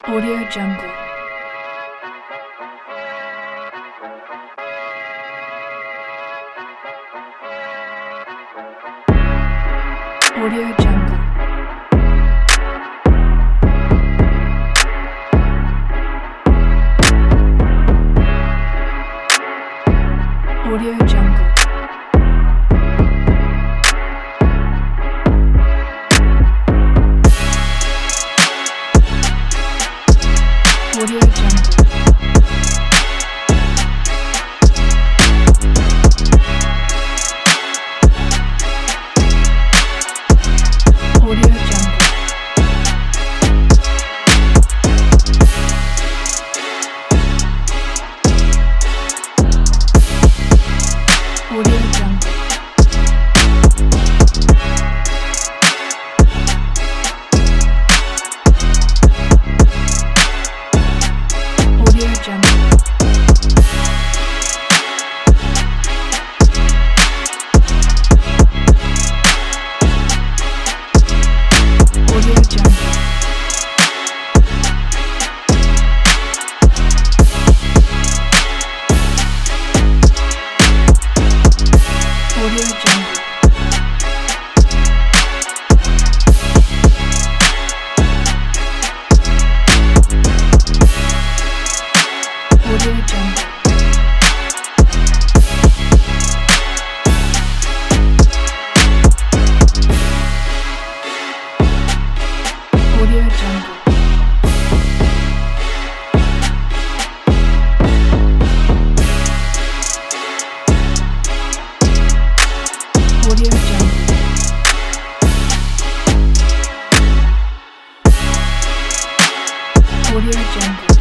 Audio Jungle. Audio Jungle. Audio Jungle. Audio Jungle. Audio Jungle. Audio Jungle. Audio Jungle. Audio Jungle. Audio Jungle. Audio Jungle. Audio Jungle. Audio Jungle. Audio Jungle.